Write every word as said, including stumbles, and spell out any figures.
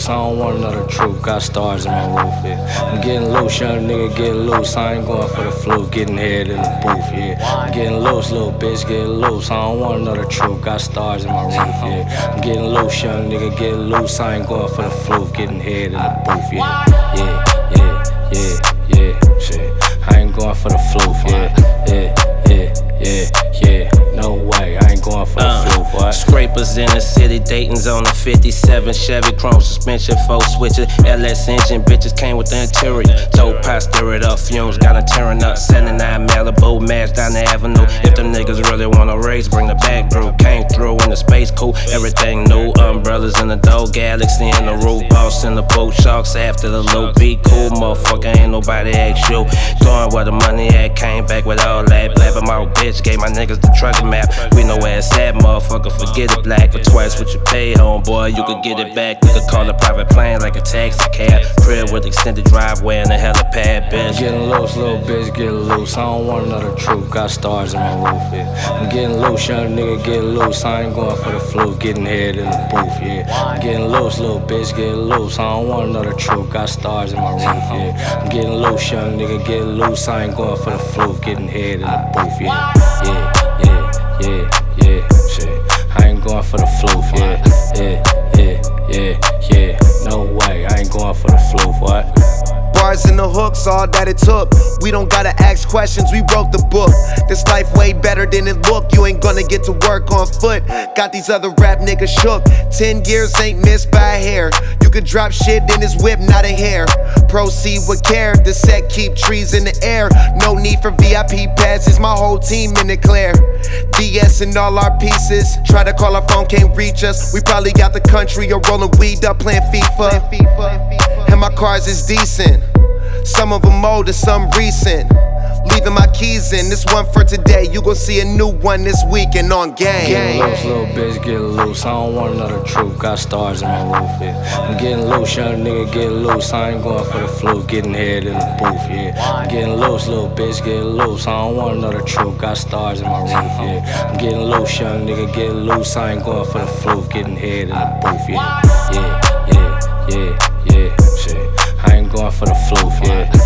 loose, I don't wanna know the truth. Got stars in my roof, yeah. I'm getting loose, young nigga, get loose. I ain't going for the fluke, getting head in the booth, yeah. I'm getting loose, little bitch, get loose. I don't wanna know the truth. Got stars in my roof, yeah. I'm getting loose, young nigga, get loose. I ain't going for the fluke, getting head in the booth, yeah. Yeah, yeah, yeah, yeah, shit. I ain't going for the fluke, yeah, yeah, yeah, yeah, yeah. No way, I ain't going for the uh, fluke, what? Scrapers in the city, Dayton's on the fifty-seven Chevy, chrome suspension, four switches, L S engine, bitches came with the interior. Told Pop, stir it up, fumes got her tearing up. seventy-nine Malibu, match down the avenue. If them niggas really wanna race, bring the back through. Came through in the space coupe, everything new. Umbrellas in the door, Galaxy in the roof, boss in the boat, sharks after the loop. Be cool, motherfucker, ain't nobody ask you. Going where the money at, came back with all that. Blabbing my bitch, gave my niggas the trucker map. We know where it's at, motherfucker, forget it, black. For twice what you pay, homeboy, you could get it back. You could call a private plane like a taxi cab. Crib with extended driveway and a helipad, bitch. Getting loose, little bitch, get loose. I don't wanna know the truth. Got stars in my roof, yeah. I'm getting loose, young nigga, get loose. I ain't going for the fluke, getting head in the booth, yeah. I'm getting loose, little bitch, get loose. I don't wanna know the truth. Got stars in my roof, yeah. I'm getting loose, young nigga, get loose. I ain't going for the fluke, getting head in the booth, yeah. Yeah, yeah, yeah, yeah, shit. I ain't going for the fluke, yeah, yeah, yeah, yeah, yeah. No way, I ain't going for the fluke, what? Bars and the hooks, all that it took. We don't gotta ask questions, we wrote the book. This life way better than it look. You ain't gonna get to work on foot. Got these other rap niggas shook. Ten years ain't missed by a hair. You could drop shit in his whip, not a hair. Proceed with care, the set keep trees in the air. No need for V I P passes, my whole team in the clear. V S and all our pieces. Try to call our phone, can't reach us. We probably got the country or rolling weed up playing FIFA. And my cars is decent. Some of them older, some recent. Leaving my keys in, this one for today. You gon' see a new one this weekend on Game. Getting loose, little bitch, get loose. I don't wanna know the truth. Got stars in my roof, yeah. I'm getting loose, young nigga, get loose. I ain't going for the fluke, getting head in the booth, yeah. I'm getting loose, little bitch, get loose. I don't wanna know the truth. Got stars in my roof, yeah. I'm getting loose, young nigga, get loose. I ain't going for the fluke, getting head in the booth, yeah. Yeah, yeah, yeah, yeah, shit. I ain't going for the fluke, yeah.